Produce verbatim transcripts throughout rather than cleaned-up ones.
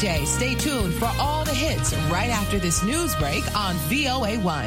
J. Stay tuned for all the hits right after this news break on V O A one.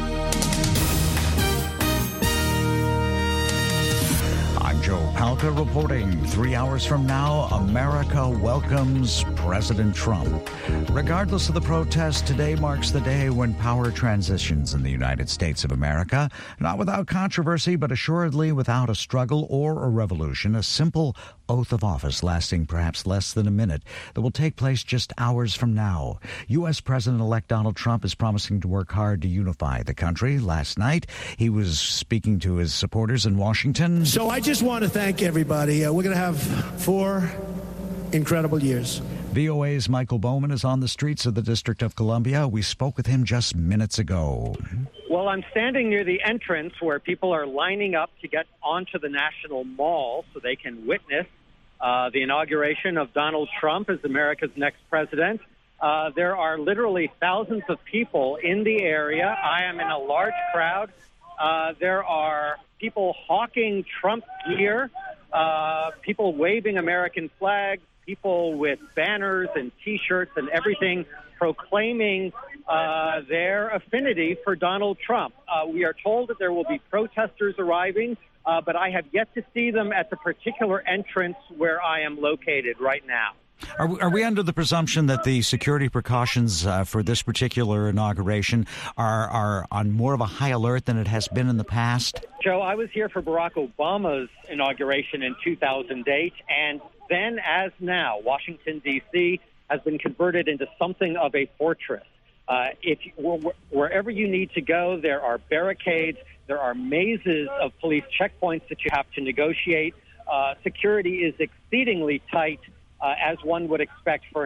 I'm Joe Palca reporting. Three hours from now, America welcomes President Trump. Regardless of the protest, today marks the day when power transitions in the United States of America. Not without controversy, but assuredly without a struggle or a revolution. A simple oath of office lasting perhaps less than a minute that will take place just hours from now. U S. President-elect Donald Trump is promising to work hard to unify the country. Last night, he was speaking to his supporters in Washington. So I just want to thank everybody. Uh, we're going to have four incredible years. V O A's Michael Bowman is on the streets of the District of Columbia. We spoke with him just minutes ago. Well, I'm standing near the entrance where people are lining up to get onto the National Mall so they can witness uh, the inauguration of Donald Trump as America's next president. Uh, there are literally thousands of people in the area. I am in a large crowd. Uh, there are people hawking Trump gear, uh, people waving American flags, people with banners and T-shirts and everything proclaiming uh, their affinity for Donald Trump. Uh, we are told that there will be protesters arriving, uh, but I have yet to see them at the particular entrance where I am located right now. Are we, are we under the presumption that the security precautions uh, for this particular inauguration are, are on more of a high alert than it has been in the past? Joe, I was here for Barack Obama's inauguration in two thousand eight, and then as now, Washington, D C has been converted into something of a fortress. Uh, if wherever you need to go, there are barricades, there are mazes of police checkpoints that you have to negotiate. Uh, security is exceedingly tight, uh, as one would expect for